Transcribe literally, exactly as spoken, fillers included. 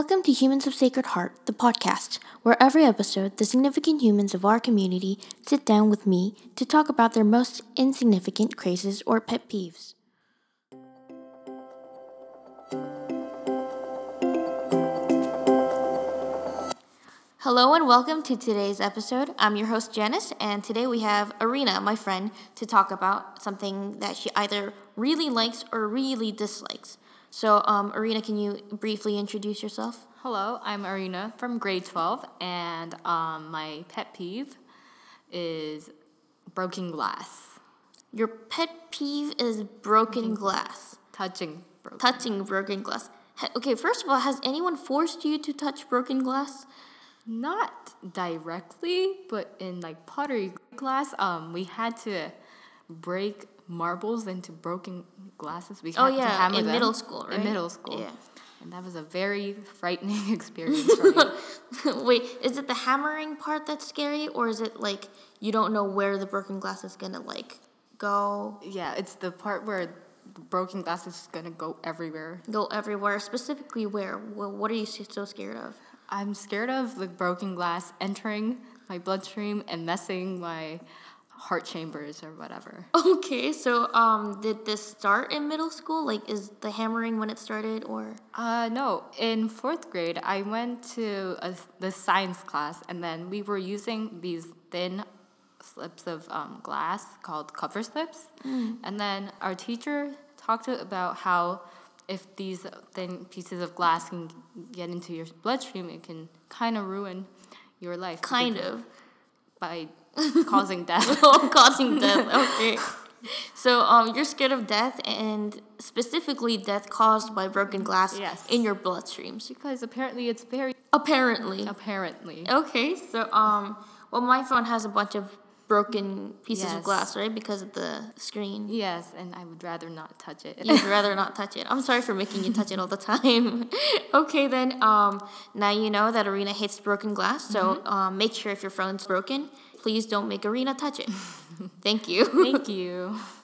Welcome to Humans of Sacred Heart, the podcast, where every episode, the significant humans of our community sit down with me to talk about their most insignificant crazes or pet peeves. Hello and welcome to today's episode. I'm your host, Janice, and today we have Arena, my friend, to talk about something that she either really likes or really dislikes. So, um, Arena, can you briefly introduce yourself? Hello, I'm Arena from grade twelve, and um, my pet peeve is broken glass. Your pet peeve is broken glass. Touching broken Touching broken glass. Ha- Okay, first of all, has anyone forced you to touch broken glass? Not directly, but in like pottery class, um, we had to break marbles into broken glasses. We Oh, had to yeah, hammer in them middle school, right? In middle school, Yeah. and that was a very frightening experience for me. Wait, is it the hammering part that's scary, or is it like you don't know where the broken glass is gonna like go? Yeah, it's the part where the broken glass is gonna go everywhere. Go everywhere. Specifically, where? Well, what are you so scared of? I'm scared of the broken glass entering my bloodstream and messing my heart chambers or whatever. Okay, so um, did this start in middle school? Like, is the hammering when it started, or? Uh, no, in fourth grade, I went to a, the science class, and then we were using these thin slips of um, glass called cover slips. Mm. And then our teacher talked about how if these thin pieces of glass can get into your bloodstream, it can kind of ruin your life. Kind of. By causing death. Oh, causing death. Okay. So um, you're scared of death, and specifically death caused by broken glass Yes. in your bloodstreams. Because apparently it's very... Apparently. Apparently. Okay, so um, well, my phone has a bunch of broken pieces Yes. of glass, right? Because of the screen. Yes, and I would rather not touch it. You'd rather not touch it. I'm sorry for making you touch it all the time. Okay, then um, now you know that Arena hates broken glass. So mm-hmm. um, make sure if your phone's broken, please don't make Arena touch it. Thank you. Thank you.